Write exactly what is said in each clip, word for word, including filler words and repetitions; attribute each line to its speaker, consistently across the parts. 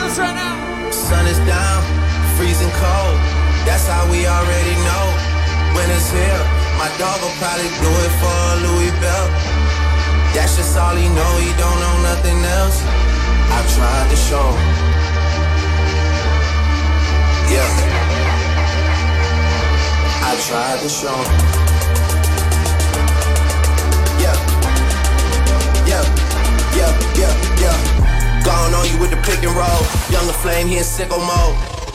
Speaker 1: right now.
Speaker 2: Sun is down, freezing cold. That's how we already know. Winter's here. My dog will probably do it for a Louis belt. That's just all he know. He don't know nothing else. I tried to show. Yeah. I tried to show. Yeah. Yeah. Yeah. Yeah. Yeah. Gone on you with the pick and roll. Younger flame, he in sicko mode.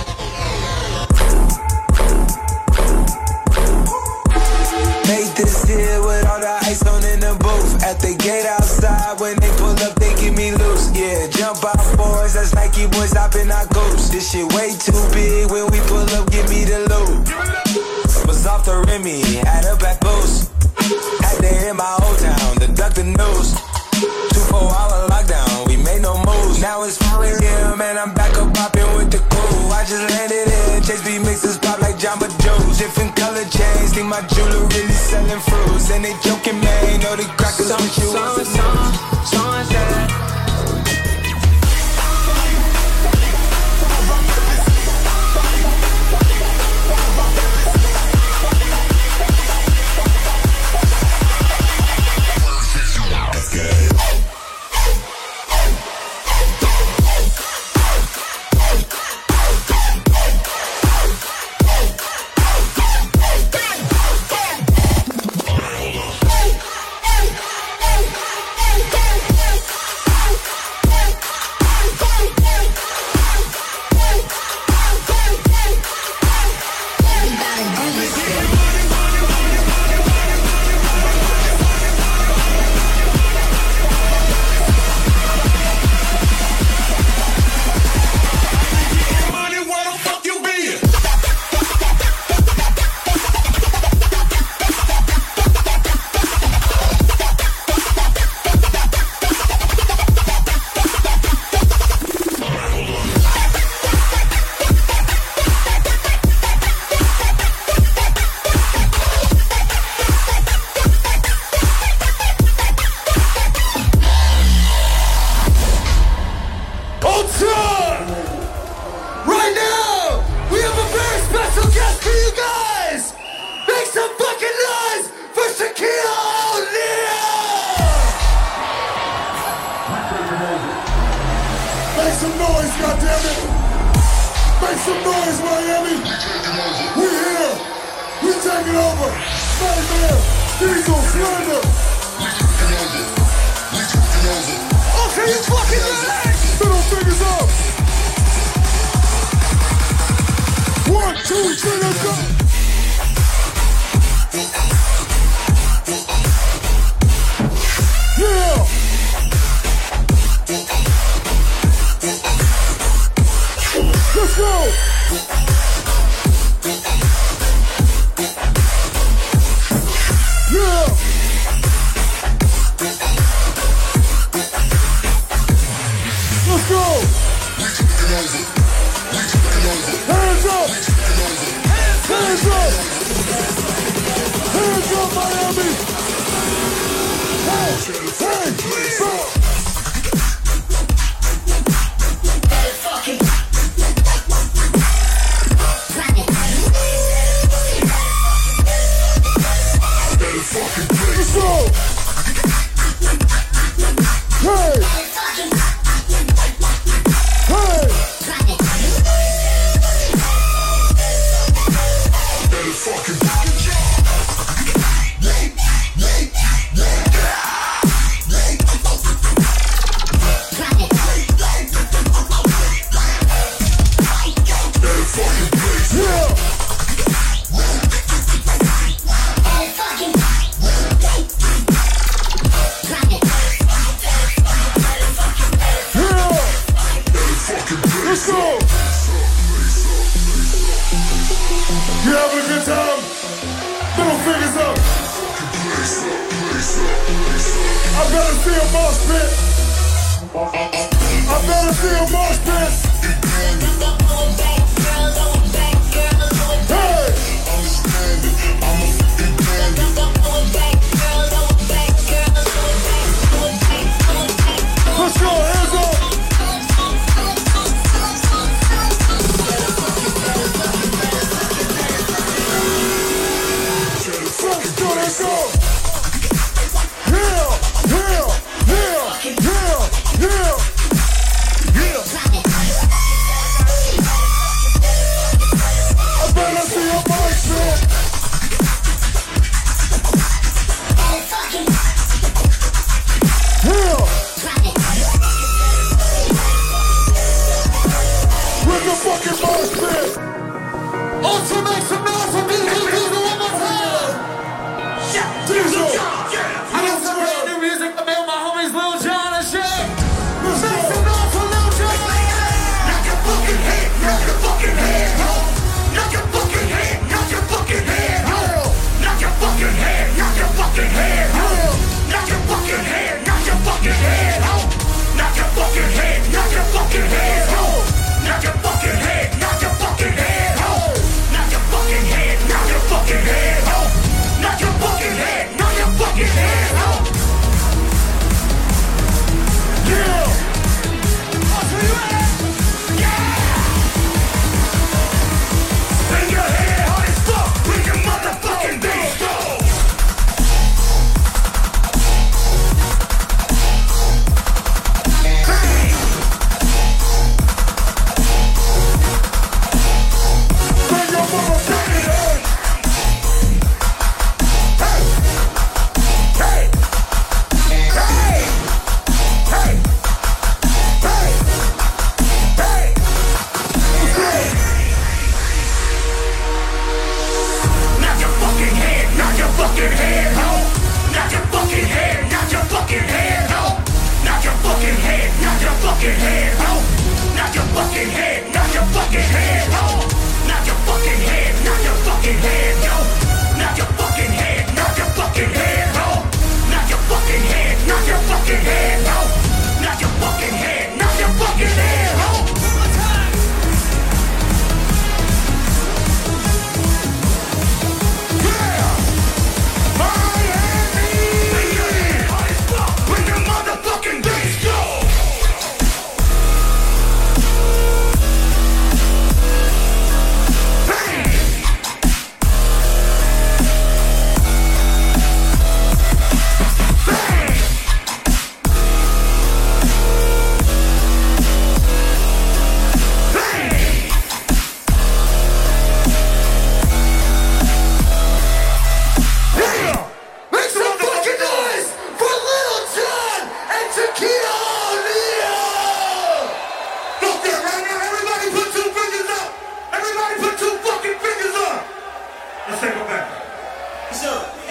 Speaker 3: Made this here with all the ice on in the booth. At the gate outside, when they pull up, they give me loose. Yeah, jump out boys, that's Nike boys hopping our goose. This shit way too big, when we pull up, give me the loot. Was off the Remy, had a back boost. Had to hit my old town, to duck the news. Two, four hour lockdown, we made no moves. Now it's four a m and I'm back up popping with the crew. I just landed in, Chase B mixes pop like Jamba Joe's. Different color chains, think my jeweler really selling fruits. And they joking, man, know the crackers with you.
Speaker 1: Song, song, song, song.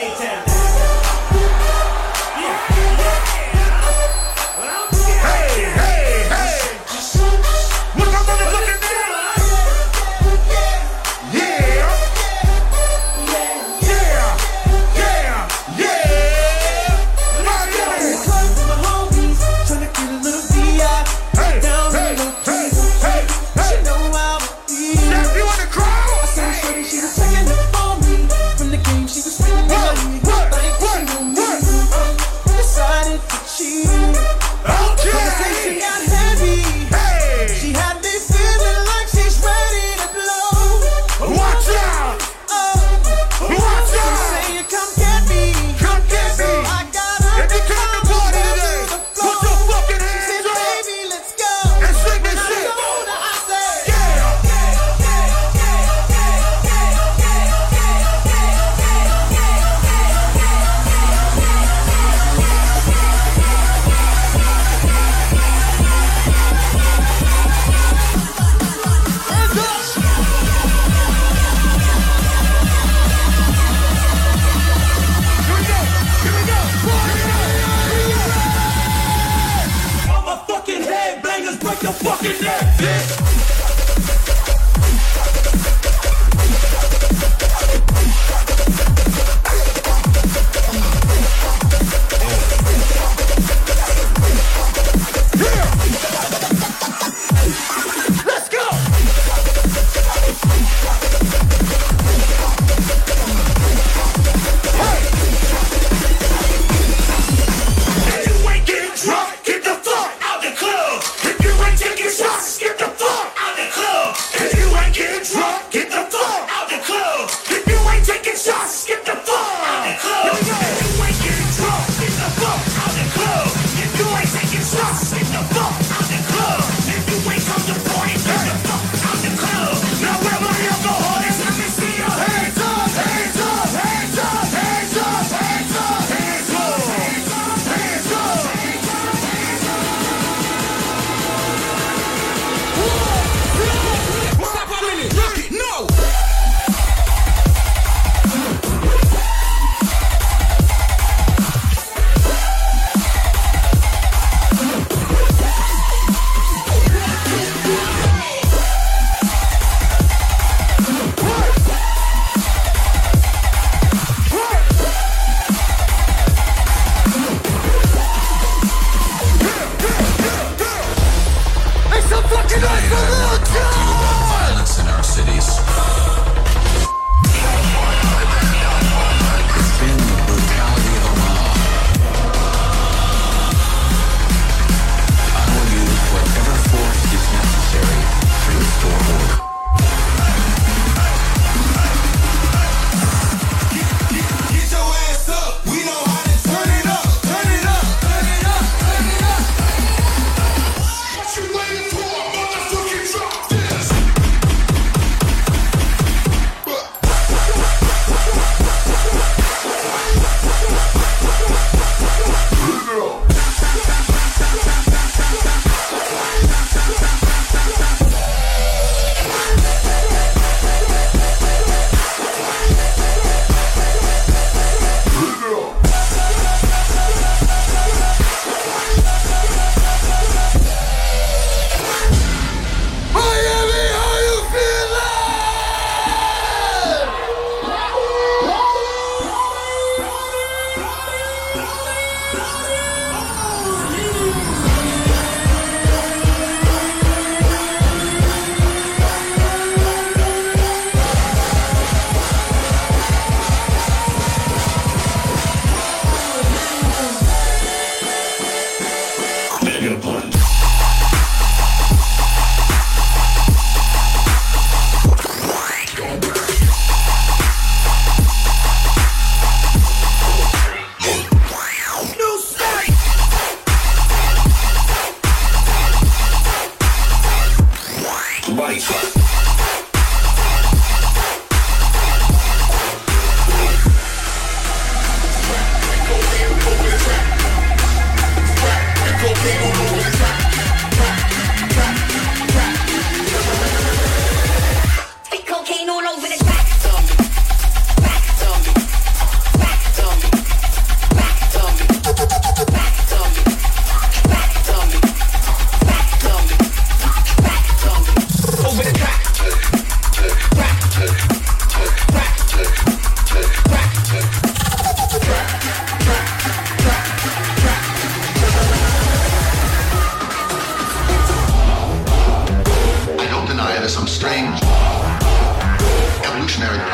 Speaker 3: She was checking up on me from the game. She was spinning the money.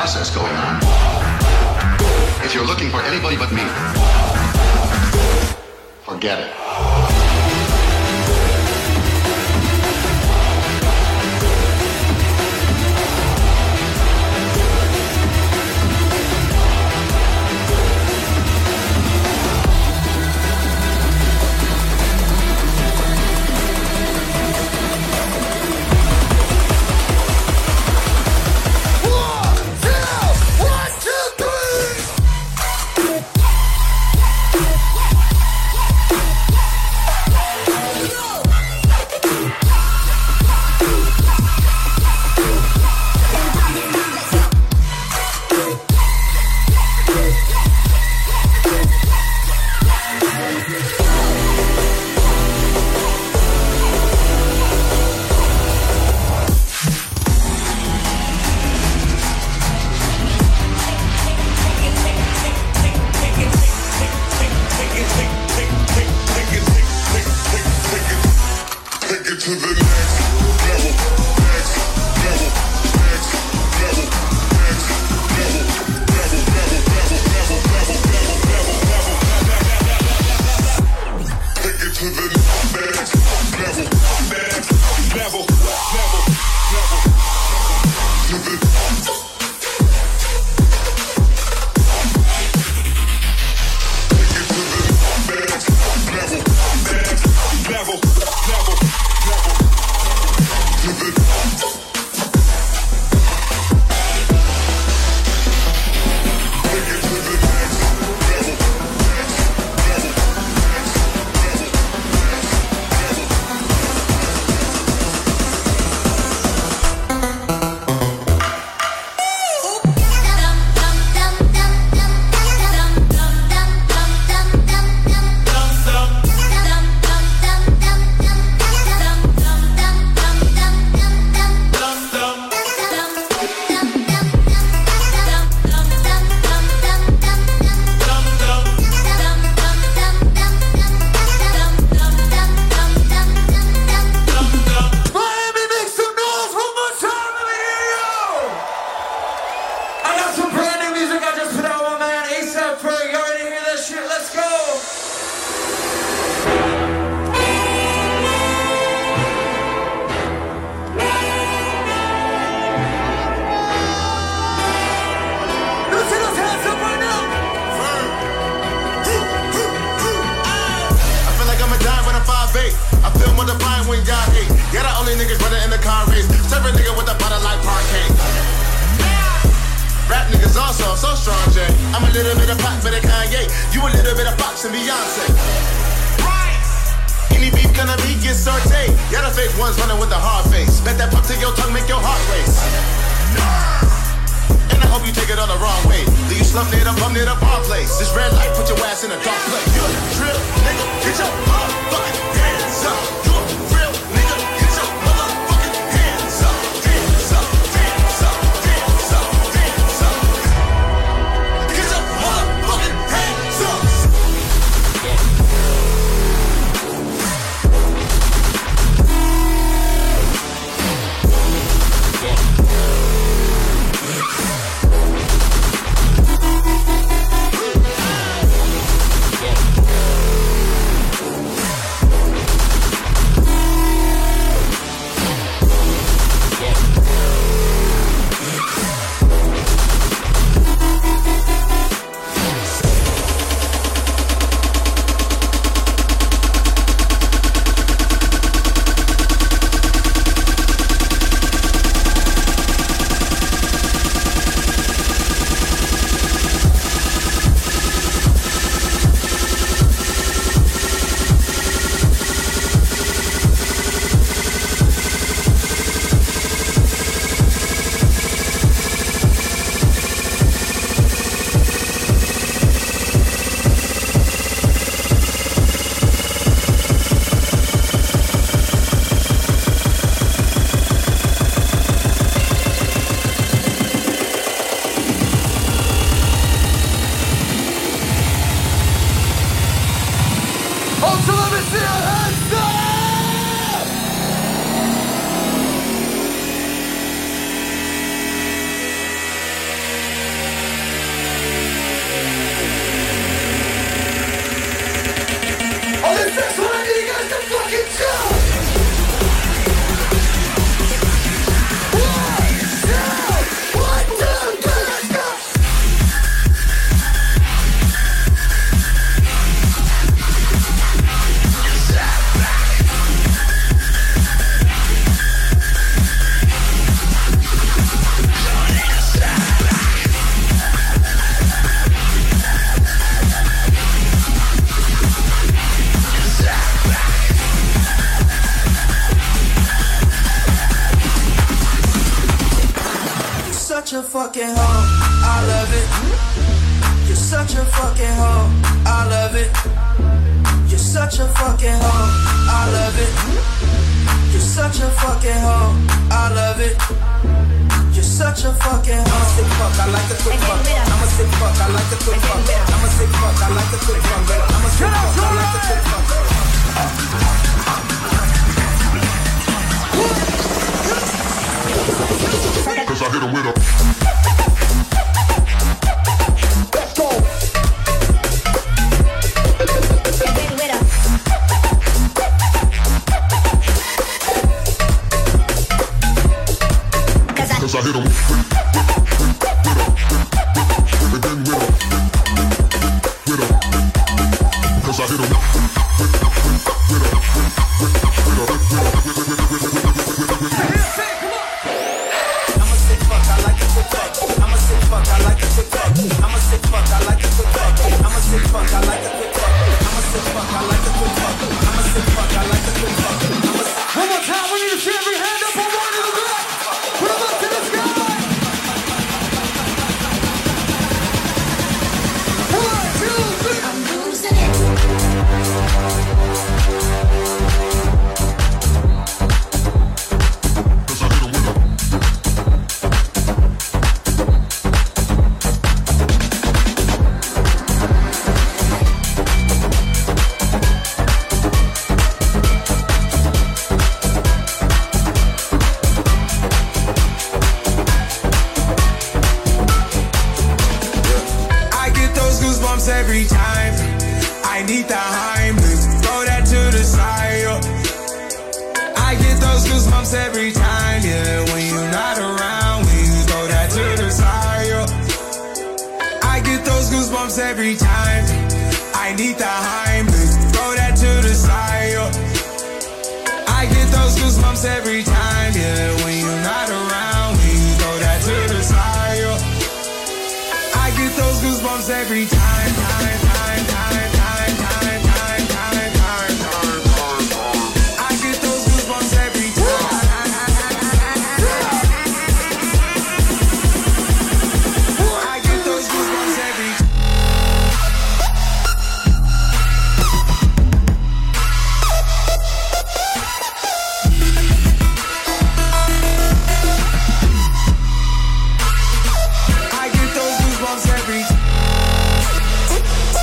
Speaker 4: process going on. If you're looking for anybody but me, forget it.
Speaker 3: fucking hoe. I love it. You're such a fucking hoe. I love it. You're such a fucking hoe. I love it. You're such a fucking hoe. I love it. You're such a fucking hoe. I'm a sick fuck, I like a quick fuck. I'm a sick fuck, I like a quick fuck. I'm a sick fuck, I like a quick fuck. I'm a sick fuck, I like a quick fuck.
Speaker 4: Cause I hit him with a let's go. Cause I hit him with a and then with a with a cause I hit him with a I'm a sick fuck, I like a quick fuck. I'm a sick fuck, I like a quick fuck. I'm a sick fuck, I like a quick fuck. I'm a sick fuck, I like a quick fuck. I'm a sick fuck, I like a quick fuck. I'm a sick fuck, I like a quick fuck. One more time, we need to see every hand up on one to the back. Put them up to the sky. One, two, three. I'm losing it. Cause I hit him with a every time I need the Heimlich, throw that to the side. I get those goosebumps every time, yeah. When you're not around, when you throw that to the side. I get those goosebumps every time I need the Heimlich, throw that to the side. I get those goosebumps every time, yeah. When you're not around, when you throw that to the side. I get those goosebumps every time, time, time, time, time, time, time, time, time, time. I get those goosebumps every time. I get those goosebumps every time. I get those goosebumps every time.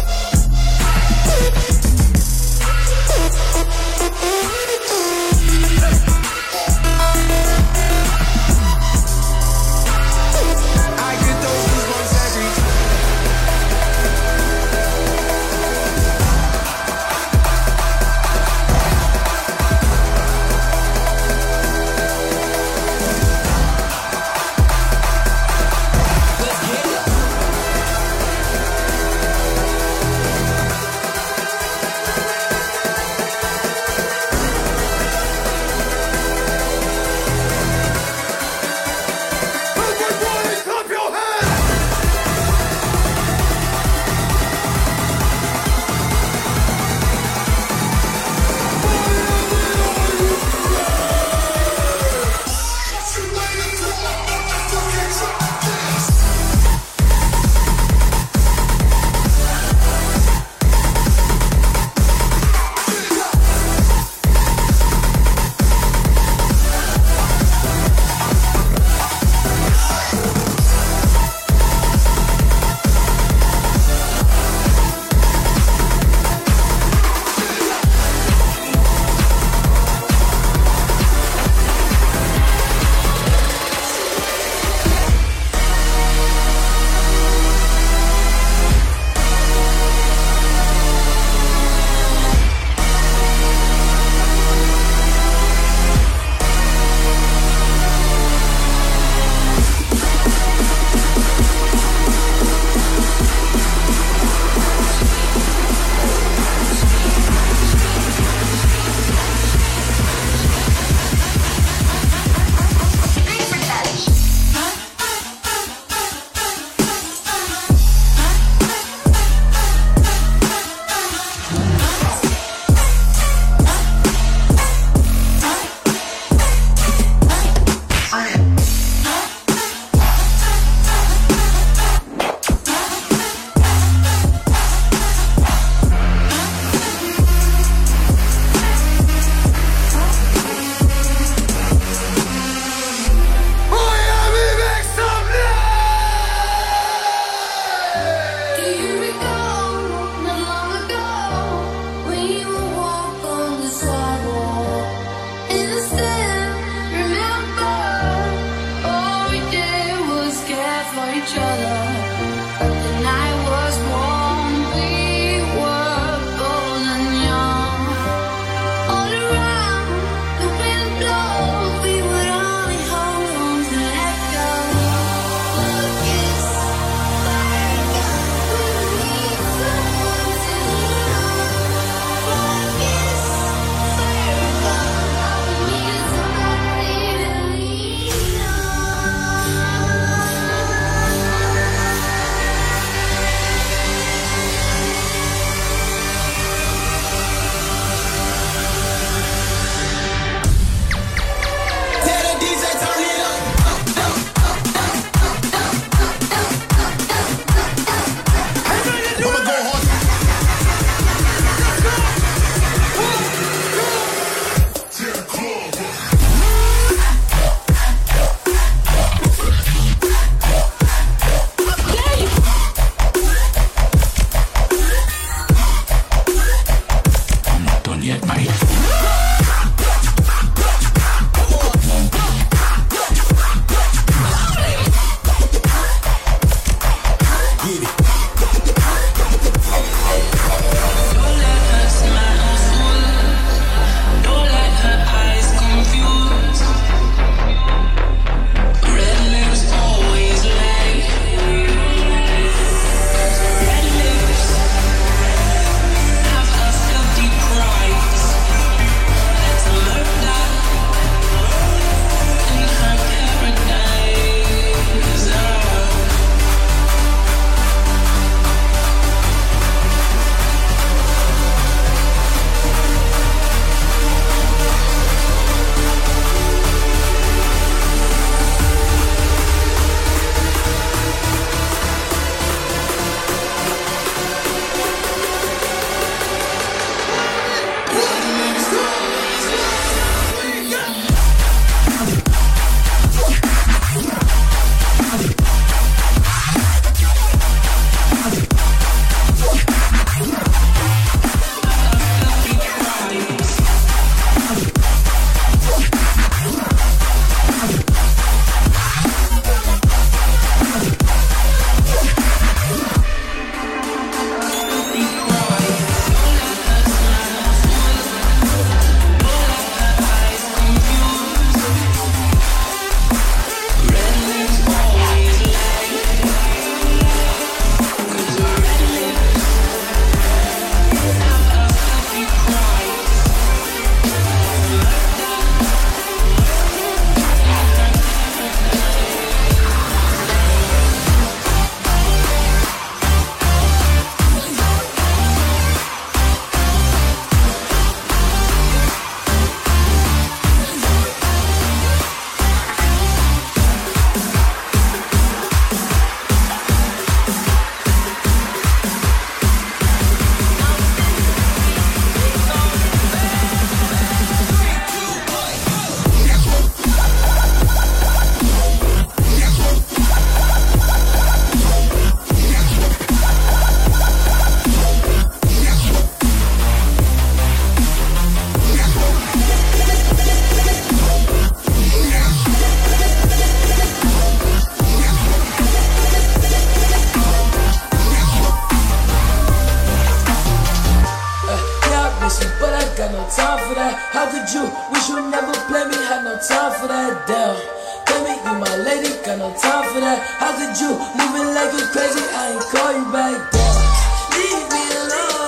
Speaker 5: How could you? Wish you never play me, had no time for that, damn. Tell me you my lady, got no time for that. How could you? Moving like you crazy, I ain't call you back, damn. Leave me alone.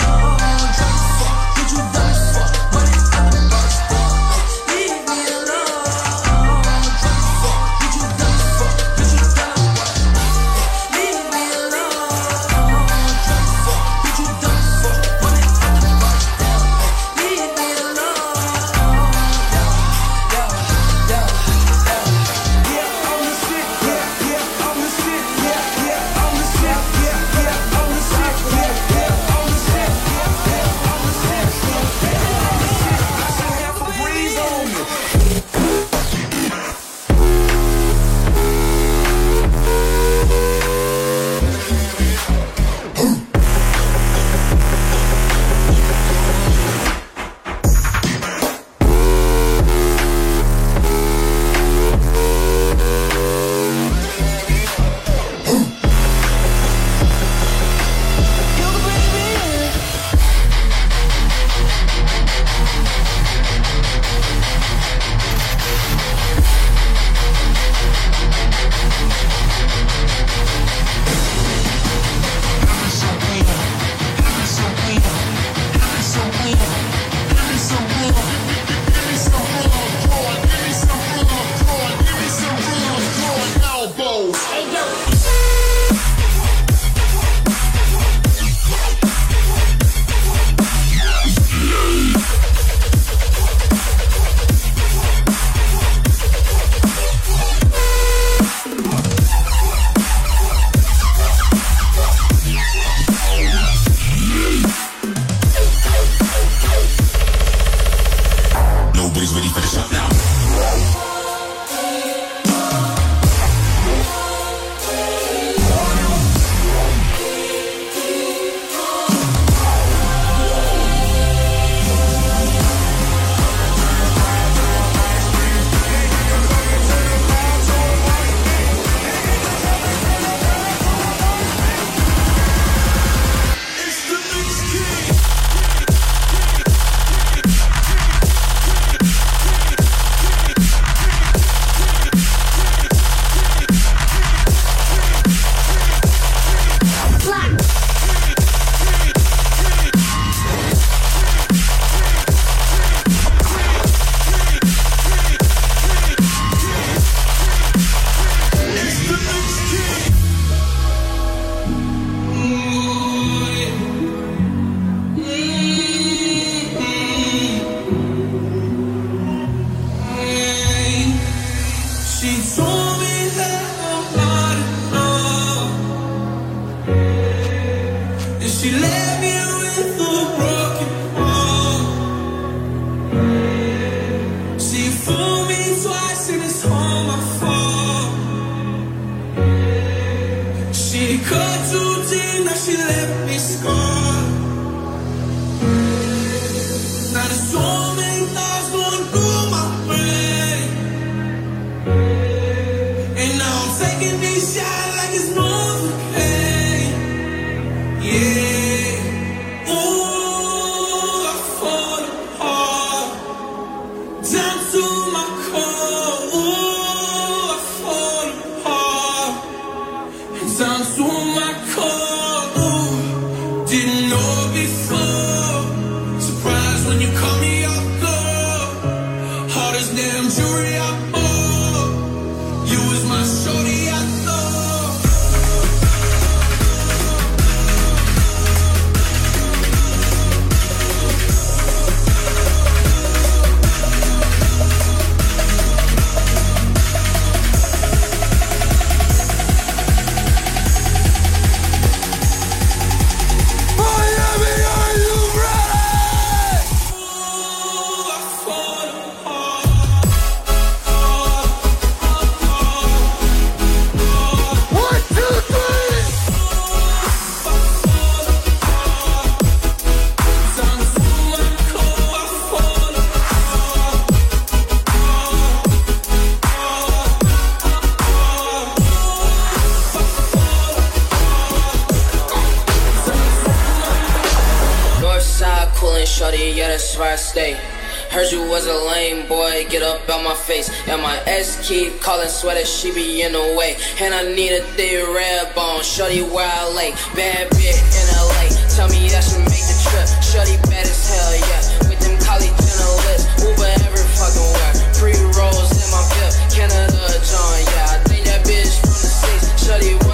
Speaker 5: Could you dumb as fuck? Money out the box, damn. Leave me alone. Could you dumb as fuck? Could you dumb as fuck? Leave me alone. Could you dumb as fuck? Money out the box, damn. Leave me alone. Yeah, yeah, yeah, yeah.
Speaker 3: Yeah, I'm the shit. Yeah, yeah, I'm the shit. Yeah, yeah, I'm the shit. Yeah, yeah, I'm the shit. Yeah, yeah, I'm the shit. Yeah, yeah, I'm the shit. Yeah, I'm the shit. I should have a breeze on me.
Speaker 6: Nobody's ready for the shot now.
Speaker 4: She told me that I'm not enough, and she left me with a broken heart. She fooled me twice and it's all my fault. She cut too deep, now she left me scarred. Now there's so many thoughts going through my brain, and now I'm taking these shots like it's Novocaine. Yeah. Ooh, I fall apart, down to my core. Ooh, I fall apart, and down to my core. Ooh, didn't know before. Surprised when you call me off guard. Hardest damn jewelry I bought. You was my shorty, I thought.
Speaker 3: Miami, are you ready?
Speaker 4: Ooh, I fall apart.
Speaker 3: One, two, three.
Speaker 4: Down to my core, I fall apart.
Speaker 5: Northside coolin' shorty, yeah, that's where I stay.
Speaker 6: Heard you was a lame boy, get up out my face. And my ex keep calling, swear that she be in the way. And I need a thick red bone, shorty where I lay. Bad bitch in L A, tell me that she make the trip. Shorty bad as hell, yeah. With them college journalists, Uber every fucking where. Pre rolls in my VIP, Canada John, yeah. I think that bitch from the States, shorty.